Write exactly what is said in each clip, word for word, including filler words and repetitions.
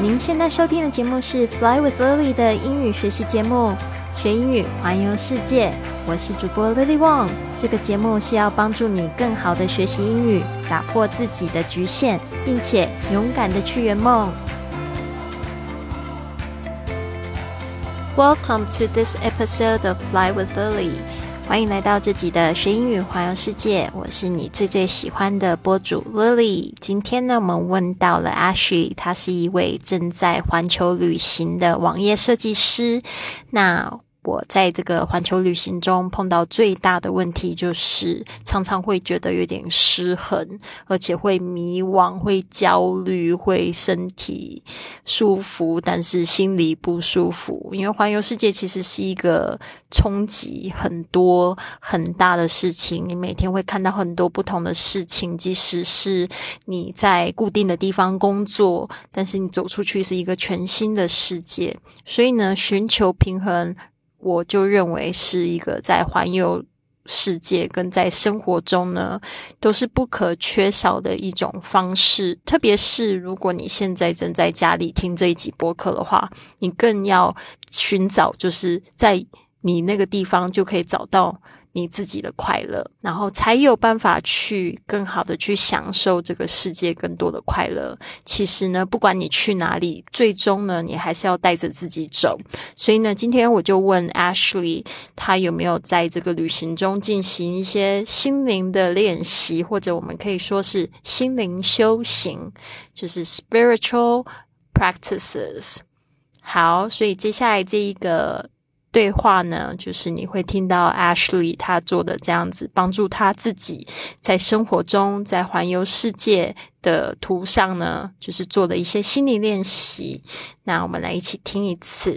您现在收听的节目是 Fly with Lily 的英语学习节目，学英语环游世界。我是主播 Lily Wong， 这个节目是要帮助你更好的学习英语，打破自己的局限，并且勇敢的去圆梦。Welcome to this episode of Fly with Lily， 欢迎来到这集的学英语环游世界，我是你最最喜欢的播主 Lily。 今天呢，我们问到了 Ashley， 她是一位正在环球旅行的网页设计师。那我在这个环球旅行中碰到最大的问题就是常常会觉得有点失衡，而且会迷惘，会焦虑，会身体舒服但是心里不舒服。因为环游世界其实是一个冲击很多很大的事情，你每天会看到很多不同的事情，即使是你在固定的地方工作，但是你走出去是一个全新的世界。所以呢，寻求平衡我就认为是一个在环游世界跟在生活中呢都是不可缺少的一种方式。特别是如果你现在正在家里听这一集播客的话，你更要寻找就是在你那个地方就可以找到你自己的快乐，然后才有办法去更好的去享受这个世界更多的快乐。其实呢，不管你去哪里，最终呢你还是要带着自己走。所以呢，今天我就问 Ashley， 她有没有在这个旅行中进行一些心灵的练习，或者我们可以说是心灵修行，就是 spiritual practices。 好，所以接下来这一个对话呢，就是你会听到 Ashley 她做的这样子，帮助她自己在生活中，在环游世界的途上呢，就是做的一些心理练习。那我们来一起听一次。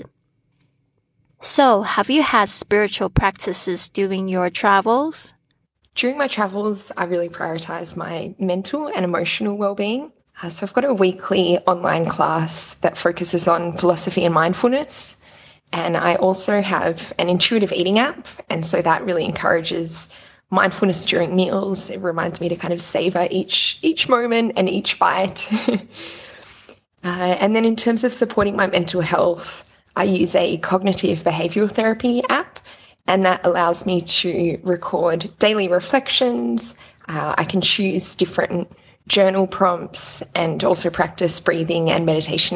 So, have you had spiritual practices during your travels? During my travels, I really prioritize my mental and emotional well-being. Uh, so I've got a weekly online class that focuses on philosophy and mindfulness.And I also have an intuitive eating app, and so that really encourages mindfulness during meals. It reminds me to kind of savor each each moment and each bite. uh, and then in terms of supporting my mental health, I use a cognitive behavioral therapy app, and that allows me to record daily reflections. Uh, I can choose different journal prompts and also practice breathing and meditation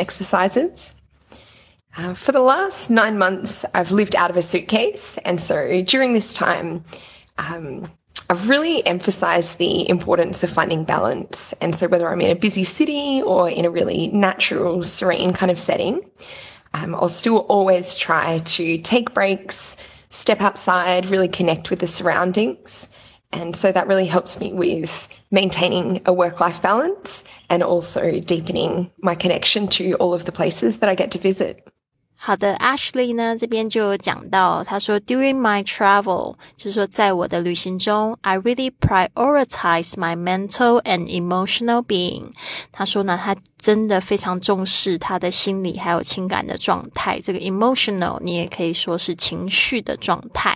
exercises.Uh, for the last nine months, I've lived out of a suitcase, and so during this time, um, I've really emphasised the importance of finding balance. And so whether I'm in a busy city or in a really natural, serene kind of setting, um, I'll still always try to take breaks, step outside, really connect with the surroundings. And so that really helps me with maintaining a work-life balance and also deepening my connection to all of the places that I get to visit. 好的， Ashley 呢这边就有讲到，他说 During my travel， 就是说在我的旅行中 I really prioritize my mental and emotional being。 他说呢，他真的非常重视他的心理还有情感的状态，这个 emotional 你也可以说是情绪的状态。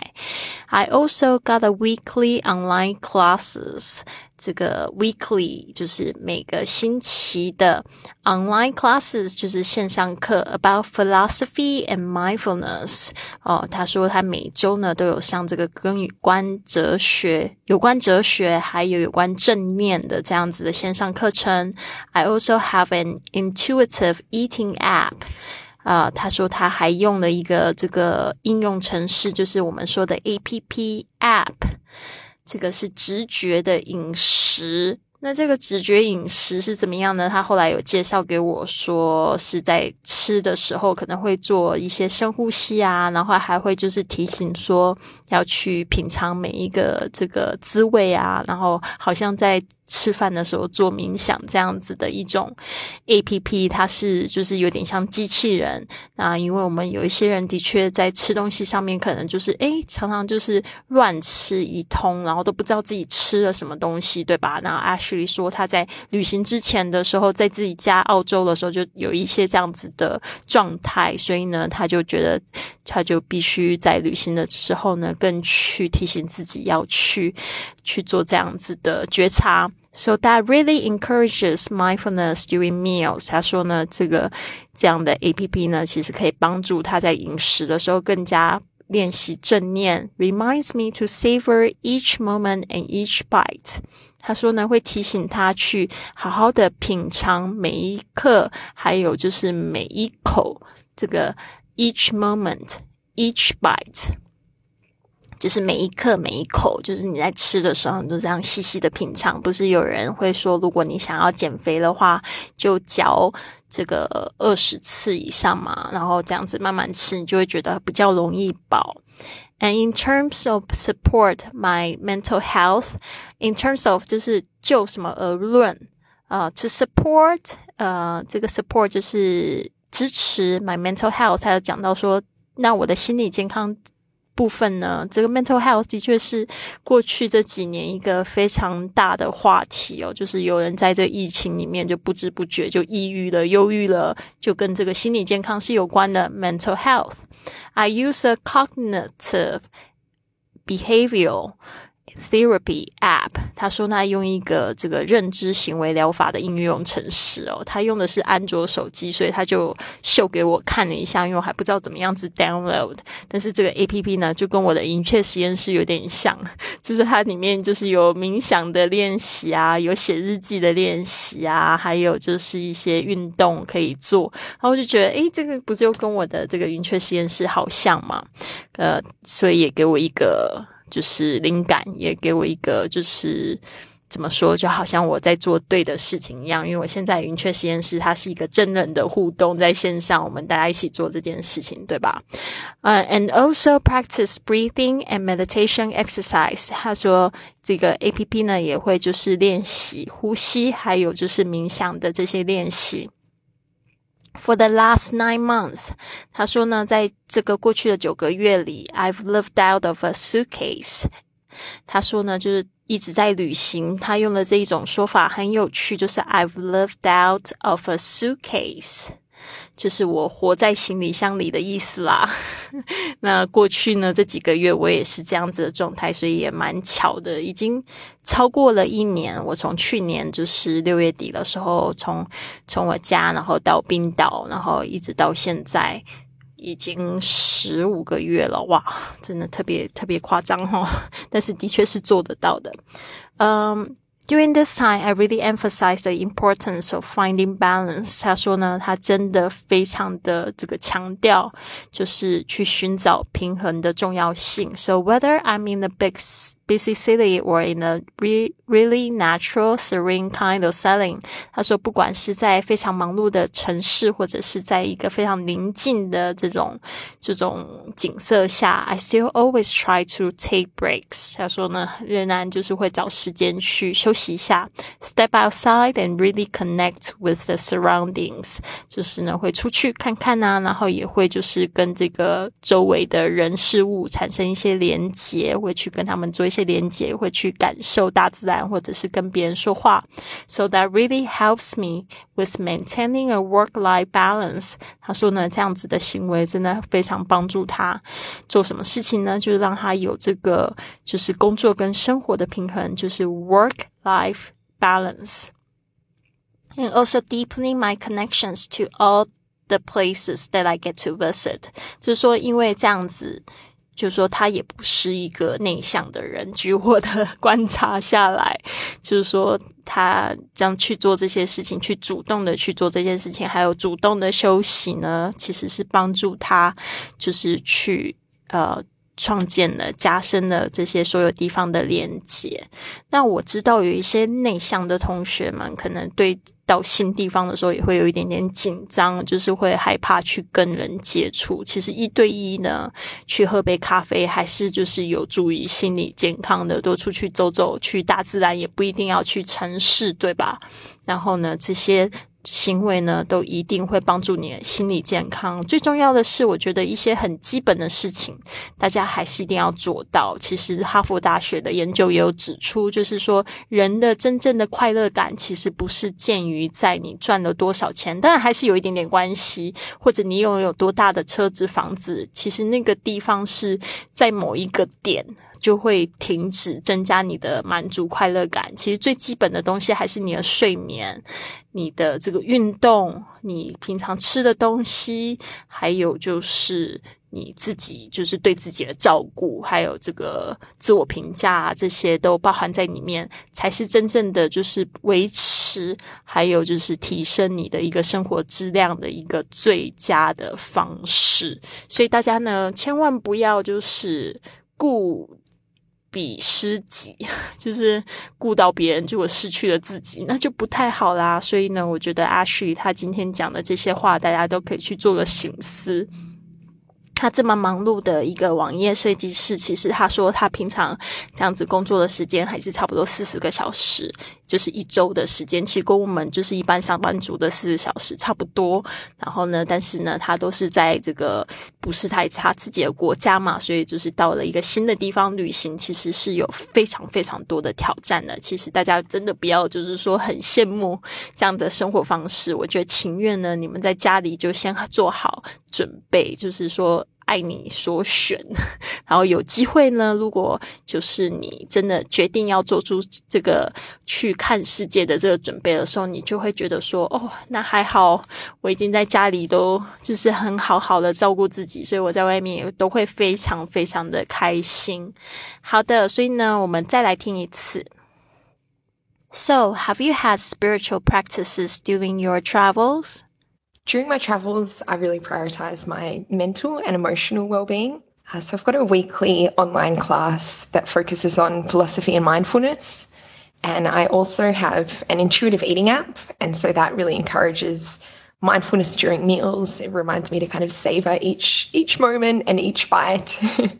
I also got a weekly online classes，这个 weekly 就是每个星期的 online classes 就是线上课 about philosophy and mindfulness。 哦，他说他每周呢都有上这个跟有关哲学有关哲学还有有关正念的这样子的线上课程。 I also have an intuitive eating app。呃，他说他还用了一个这个应用程式，就是我们说的 A P P app，这个是直觉的饮食。那这个直觉饮食是怎么样呢？他后来有介绍给我说，是在吃的时候可能会做一些深呼吸啊，然后还会就是提醒说要去品尝每一个这个滋味啊，然后好像在吃饭的时候做冥想这样子的一种 A P P。 它是就是有点像机器人。那因为我们有一些人的确在吃东西上面可能就是诶常常就是乱吃一通，然后都不知道自己吃了什么东西，对吧？那 Ashley 说他在旅行之前的时候，在自己家澳洲的时候就有一些这样子的状态，所以呢他就觉得他就必须在旅行的时候呢更去提醒自己要去去做这样子的觉察。 So that really encourages mindfulness during meals. 他说呢，这个这样的 A P P 呢，其实可以帮助他在饮食的时候更加练习正念。Reminds me to savor each moment and each bite. 他说呢，会提醒他去好好的品尝每一刻，还有就是每一口，这个 each moment, each bite。就是每一刻每一口，就是你在吃的时候你都这样细细的品尝。不是有人会说，如果你想要减肥的话，就嚼这个二十次以上嘛，然后这样子慢慢吃，你就会觉得比较容易饱。And in terms of support my mental health, in terms of 就是就什么而论，呃 to support 呃这个 support 就是支持 my mental health， 他有讲到说，那我的心理健康部分呢，这个 mental health 的确是过去这几年一个非常大的话题哦，就是有人在这疫情里面就不知不觉就抑郁了、忧郁了，就跟这个心理健康是有关的 mental health. I use a cognitive behavioral therapy app. 他说他用一个这个认知行为疗法的应用程式哦，他用的是安卓手机，所以他就秀给我看了一下，因为我还不知道怎么样子 download。但是这个 A P P 呢，就跟我的云雀实验室有点像，就是它里面就是有冥想的练习啊，有写日记的练习啊，还有就是一些运动可以做。然后我就觉得，诶，这个不就跟我的这个云雀实验室好像嘛？呃，所以也给我一个就是灵感，也给我一个就是怎么说，就好像我在做对的事情一样。因为我现在云雀实验室它是一个真人的互动，在线上我们大家一起做这件事情，对吧？呃、uh, and also practice breathing and meditation exercise. 他说这个 A P P 呢也会就是练习呼吸，还有就是冥想的这些练习。For the last nine months, 他说呢，在这个过去的九个月里 ，I've lived out of a suitcase. 他说呢，就是一直在旅行。他用的这一种说法很有趣，就是 I've lived out of a suitcase， 就是我活在行李箱里的意思啦。那过去呢，这几个月我也是这样子的状态，所以也蛮巧的，已经超过了一年。我从去年就是六月底的时候，从从我家然后到冰岛，然后一直到现在已经十五个月了，哇，真的特别特别夸张齁，但是的确是做得到的。嗯、um,During this time, I really emphasize the importance of finding balance. 他说呢，他真的非常的这个强调，就是去寻找平衡的重要性。So whether I'm in a big busy city or in a re, really natural, serene kind of setting, 他说不管是在非常忙碌的城市，或者是在一个非常宁静的这种这种景色下 I still always try to take breaks. 他说呢，仍然就是会找时间去休息一下 Step outside and really connect with the surroundings. 就是呢，会出去看看啊，然后也会就是跟这个周围的人事物产生一些连结，会去跟他们做一些连结，会去感受大自然，或者是跟别人说话。So that really helps me with maintaining a work-life balance. 他说呢，这样子的行为真的非常帮助他做什么事情呢，就是让他有这个就是工作跟生活的平衡，就是 work-life balance. And also deepening my connections to all the places that I get to visit. 就是说因为这样子，就是说他也不是一个内向的人，据我的观察下来，就是说他这样去做这些事情，去主动的去做这件事情，还有主动的休息呢，其实是帮助他就是去呃创建了加深了这些所有地方的连结。那我知道有一些内向的同学们可能对到新地方的时候也会有一点点紧张，就是会害怕去跟人接触。其实一对一呢，去喝杯咖啡还是就是有助于心理健康的，多出去走走，去大自然，也不一定要去城市，对吧？然后呢，这些行为呢都一定会帮助你的心理健康。最重要的是，我觉得一些很基本的事情大家还是一定要做到。其实哈佛大学的研究也有指出，就是说人的真正的快乐感其实不是建于在你赚了多少钱，当然还是有一点点关系，或者你拥有多大的车子房子，其实那个地方是在某一个点就会停止增加你的满足快乐感。其实最基本的东西还是你的睡眠，你的这个运动，你平常吃的东西，还有就是你自己就是对自己的照顾，还有这个自我评价，这些都包含在里面，才是真正的就是维持还有就是提升你的一个生活质量的一个最佳的方式。所以大家呢千万不要就是顾比失己，就是顾到别人结果失去了自己，那就不太好啦。所以呢我觉得 Ashley 他今天讲的这些话大家都可以去做个省思。他这么忙碌的一个网页设计师，其实他说他平常这样子工作的时间还是差不多四十个小时，就是一周的时间，其实跟我们就是一般上班族的四十小时差不多。然后呢，但是呢，他都是在这个不是他他自己的国家嘛，所以就是到了一个新的地方旅行，其实是有非常非常多的挑战的。其实大家真的不要就是说很羡慕这样的生活方式，我觉得情愿呢，你们在家里就先做好准备，就是说爱你所选，然后有机会呢，如果就是你真的决定要做出这个去看世界的这个准备的时候，你就会觉得说，哦，那还好我已经在家里都就是很好好的照顾自己，所以我在外面也都会非常非常的开心。好的，所以呢我们再来听一次。So, have you had spiritual practices during your travels? During my travels, I really prioritize my mental and emotional well-being. Uh, so I've got a weekly online class that focuses on philosophy and mindfulness. And I also have an intuitive eating app. And so that really encourages mindfulness during meals. It reminds me to kind of savor each, each moment and each bite.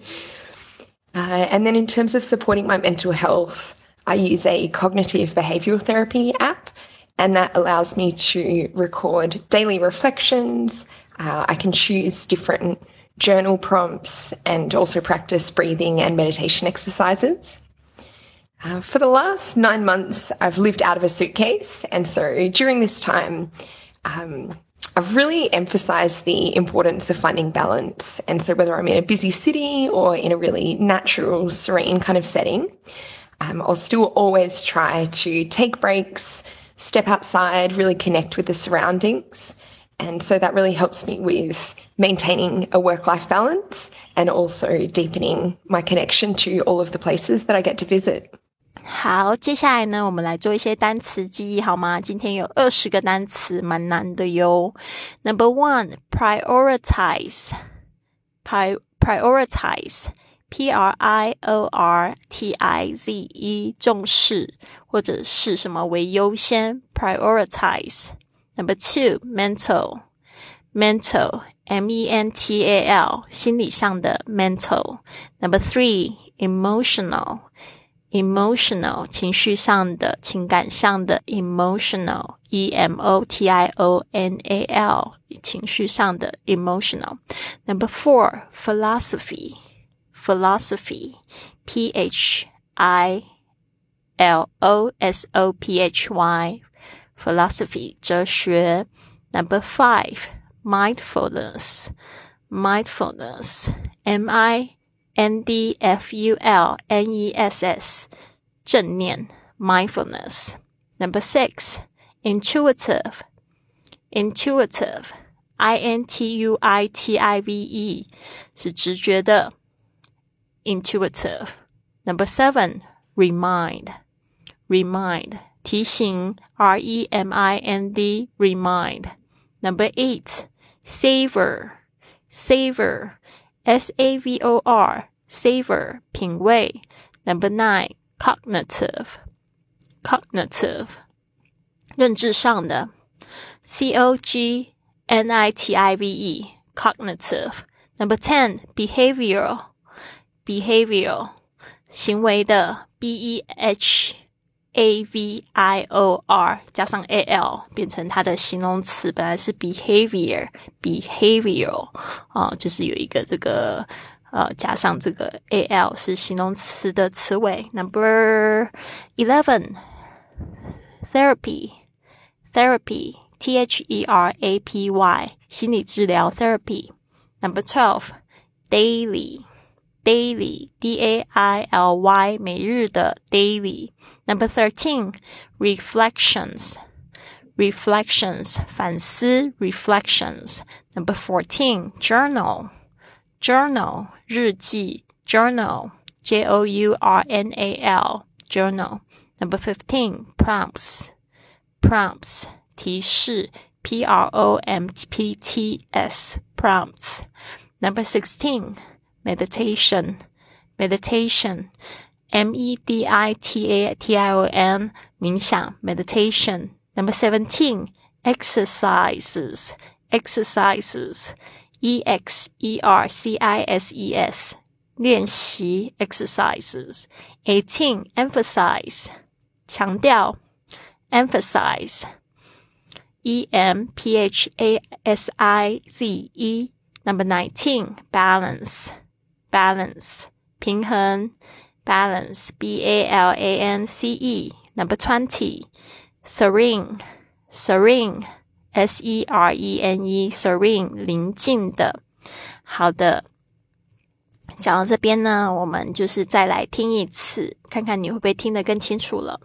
uh, and then in terms of supporting my mental health, I use a cognitive behavioral therapy app. And that allows me to record daily reflections. Uh, I can choose different journal prompts and also practice breathing and meditation exercises. Uh, for the last nine months, I've lived out of a suitcase. And so during this time, um, I've really emphasized the importance of finding balance. And so whether I'm in a busy city or in a really natural, serene kind of setting, um, I'll still always try to take breaks, step outside, really connect with the surroundings. And so that really helps me with maintaining a work-life balance and also deepening my connection to all of the places that I get to visit. 好，接下来呢我们来做一些单词记忆好吗？今天有二十个单词，蛮难的哟。Number one, prioritize. Pri- prioritize. P R I O R T I Z E 重视或者是什么为优先 prioritize. Number two, mental. Mental, M E N T A L 心理上的 mental. Number three, emotional. Emotional 情绪上的情感上的 emotional. E M O T I O N A L 情绪上的 emotional. Number four, philosophy.Philosophy, P H I L O S O P H Y, philosophy, 哲学。Number five, mindfulness, mindfulness, M I N D F U L N E S S, 正念 mindfulness. Number six, intuitive, intuitive, I N T U I T I V E, 是直觉的Intuitive. Number seven, remind. Remind. 提醒 R E M I N D. Remind. Number eight, savor. Savor. S A V O R. Savor. 品味 Number nine, cognitive. Cognitive. 认知上的 C O G N I T I V E. Cognitive. Number ten, behavioral.Behavioral 行为的 B E H A V I O R 加上 A L 变成它的形容词，本来是 behavior behavioral 啊、呃，就是有一个这个呃加上这个 A L 是形容词的词尾。Number eleven, therapy therapy T H E R A P Y 心理治疗 therapy. Number twelve, daily daily, D A I L Y 每日的 daily. Number thirteen, reflections, reflections 反思 reflections. Number fourteen, journal, journal 日记 journal, J O U R N A L, journal. Number fifteen, prompts, prompts 提示 P R O M P T S, prompts. Number sixteen, meditation, meditation, M E D I T A T I O N, 冥想 meditation. Number seventeen, exercises, exercises, E X E R C I S E S, 练习 exercises. eighteen, emphasize, 强调 emphasize, E M P H A S I Z E. Number nineteen, balance, balance, 平衡 balance, B A L A N C E. Number twenty, serene, serene, S E R E N E, serene, 宁静的。好的，讲到这边呢，我们就是再来听一次，看看你会不会听得更清楚了。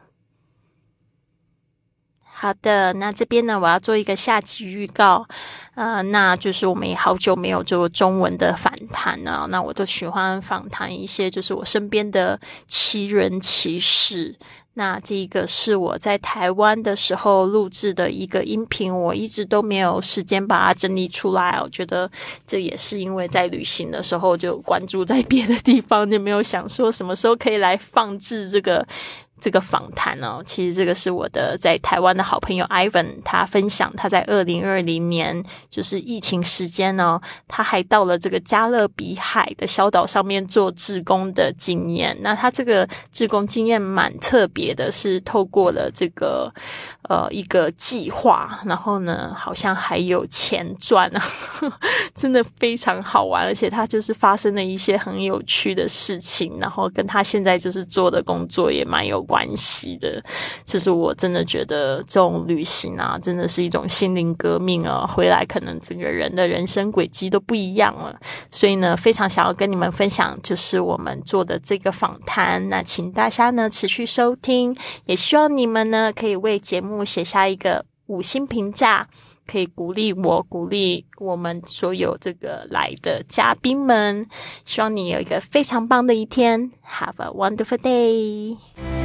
好的，那这边呢，我要做一个下集预告，呃，那就是我们也好久没有做中文的访谈了，那我都喜欢访谈一些就是我身边的奇人奇事。那这一个是我在台湾的时候录制的一个音频，我一直都没有时间把它整理出来，我觉得这也是因为在旅行的时候就关注在别的地方，就没有想说什么时候可以来放置这个这个访谈哦。其实这个是我的在台湾的好朋友 Ivan， 他分享他在二零二零年就是疫情时间呢，他还到了这个加勒比海的小岛上面做志工的经验。那他这个志工经验蛮特别的，是透过了这个呃一个计划，然后呢好像还有钱赚啊，真的非常好玩，而且他就是发生了一些很有趣的事情，然后跟他现在就是做的工作也蛮有关系的。就是我真的觉得这种旅行啊，真的是一种心灵革命啊，回来可能整个人的人生轨迹都不一样了。所以呢，非常想要跟你们分享就是我们做的这个访谈，那请大家呢持续收听，也希望你们呢可以为节目写下一个五星评价，可以鼓励我，鼓励我们所有这个来的嘉宾们。希望你有一个非常棒的一天。Have a wonderful day.